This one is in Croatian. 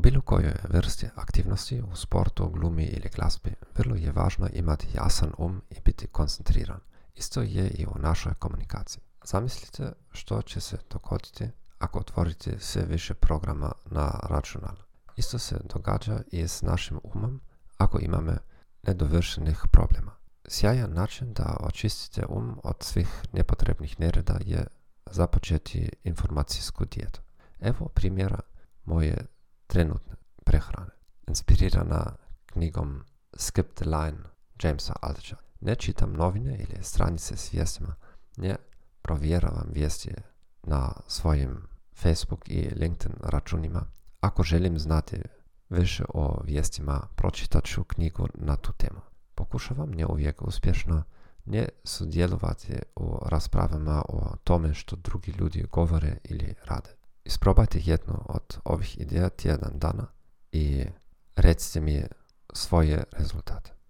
bilo kojoj vrsti aktivnosti u sportu, glumi ili glazbi vrlo je važno imati jasan i biti koncentriran. Isto je i u našoj komunikaciji. Zamislite što će se dogoditi ako otvorite sve više programa na računalu. Isto se događa i s našim ako imamo nedovršenih problema. Sjajan način da očistite od svih nepotrebnih nereda je započeti informacijsku dijetu. Evo primjera moje trenutne prehrane. Inspirirana knjigom Skip the Line Jamesa Aldricha. Ne čitam novine ili stranice s vijestima, ne provjeravam vijesti na svojim Facebook i LinkedIn računima. Ako želim znati više o vijestima, pročitat ću knjigu na tu temu. Pokušavam ne uvijek uspješno ne sudjelovati u raspravama o tome što drugi ljudi govore ili rade. Isprobajte jednu od ovih ideja tjedan dana i recite mi svoje rezultate.